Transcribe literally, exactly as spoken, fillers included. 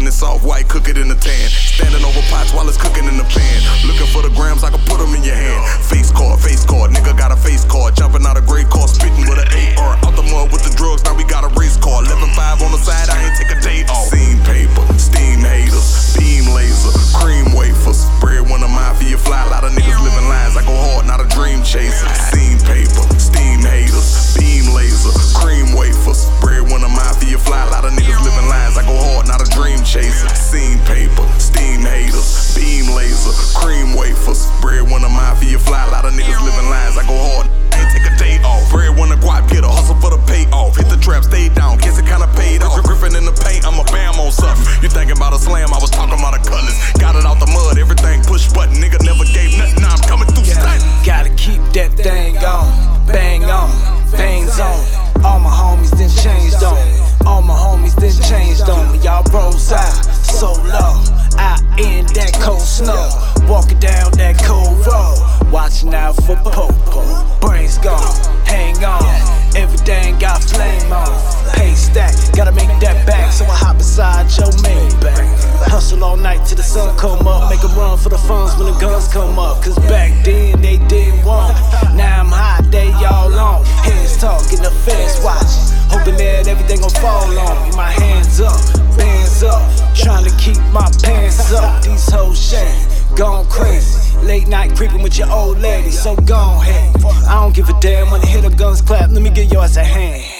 it soft, white, cook it in the tan. Standing over pots while it's cooking in the pan. Looking for the grams, I can put them in your hand. Face card, face card, nigga got a face card. Jumping out a great car, spitting with an A R. Out the mud with the drugs, now we got a race car. eleven five on the side, I ain't take a day off. Scene paper, steam haters, beam laser, cream wafers. Bread when I'm out for your fly, a lot of niggas living lines. I go hard, not a dream chaser. Scene paper, steam haters, beam laser, cream wafers. Bread when I'm out for your fly, a lot of niggas living lines. I go hard, not a dream chaser. Scene paper, steam haters, beam laser, cream wafers. Bread when I'm out for your fly, a lot of niggas living lines. I go hard, I ain't take a day off. Bread when the guap get a hustle for the payoff. Hit the trap, stay down, guess it kinda paid off. Griffin in the paint, I'm a bam on something. You thinking about a slam, I was talking about a cutlass. Got it out the mud, everything push button. Nigga never gave nothing, now I'm coming through stunting. Gotta keep that thing on, bang on, veins on. All my homies done changed on me. All my homies done changed on me. Y'all bros out so low, out in that cold snow, walking down that cold road, watching out for popo. Brains gone, hang on, everything got flame on. Pay stack, gotta make that back, so I hop beside your Maybach. Hustle all night till the sun come up, make 'em run for the funds when the guns come up. Cause back then they didn't want it. Now I'm hot, they all on. Heads talking, the feds watching, hoping that everything gon' fall on me. My hands up, bands up, trying to keep my pants up. These hoes shame, gone crazy. Late night creeping with your old lady, so gone ahead. I don't give a damn when the hit of guns clap, let me give yours a hand.